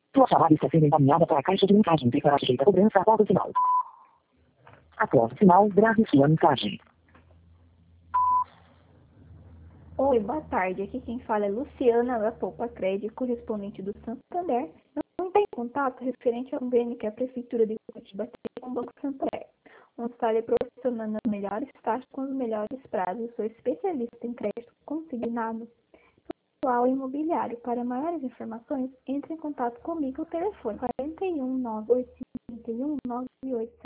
Sua chamada está sendo encaminhada para a caixa de mensagem e será sujeita a cobrança após o sinal. Após o sinal, grave sua mensagem. Oi, boa tarde. Aqui quem fala é Luciana da Poupa Crédito, correspondente do Santander. Eu entrei em contato referente ao convênio que a Prefeitura de Curitiba tem com o Banco Santander, onde está lhe proporcionando as melhores taxas com os melhores prazos. Eu sou especialista em crédito consignado pessoal e imobiliário. Para maiores informações, entre em contato comigo no telefone 41 985 31 98